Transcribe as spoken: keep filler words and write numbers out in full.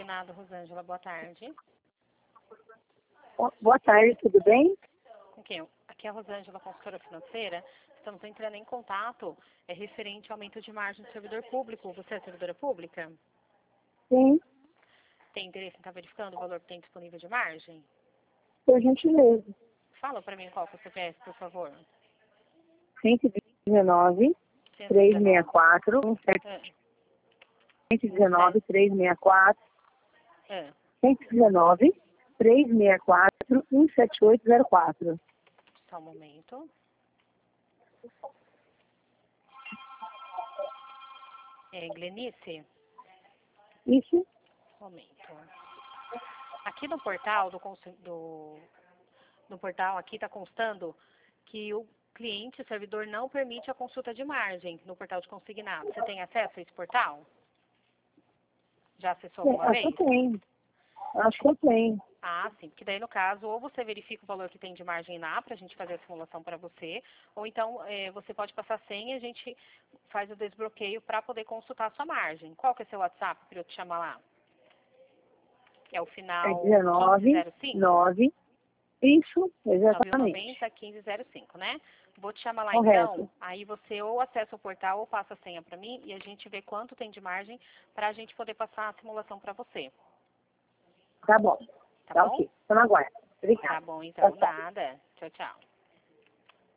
consignado, Rosângela. Boa tarde. Boa tarde, tudo bem? Com quem? Aqui é a Rosângela, consultora financeira. Estamos entrando em contato é, referente ao aumento de margem do servidor público. Você é servidora pública? Sim, Tem interesse em estar verificando o valor que tem disponível de margem? por gentileza. Fala para mim qual que é o C P F, por favor. cento e dezenove, trezentos e sessenta e quatro, Ah, cento e dezenove, trezentos e sessenta e quatro, ah. cento e dezenove, trezentos e sessenta e quatro, um sete oito zero quatro. Só um momento. É, Glenice? Isso? Um momento. Aqui no portal do, consu- do no portal aqui está constando que o cliente, o servidor, não permite a consulta de margem no portal de consignado. Você tem acesso a esse portal? Já acessou É, alguma acho que eu vez? tenho. Acho que eu tenho. Ah, sim, porque daí no caso, ou você verifica o valor que tem de margem lá para a gente fazer a simulação para você, ou então eh, você pode passar a senha e a gente faz o desbloqueio para poder consultar a sua margem. Qual que é seu WhatsApp para eu te chamar lá? É o É final quinze dezenove, zero cinco? nove. Isso, nove um exatamente. nove zero, quinze zero cinco, né? Vou te chamar lá Correto. então, aí você ou acessa o portal ou passa a senha para mim e a gente vê quanto tem de margem para a gente poder passar a simulação para você. Tá bom. Tá Tá bom? ok. Tô na guarda. Tá Obrigada. bom Tchau, então, tchau. nada. Tchau, tchau.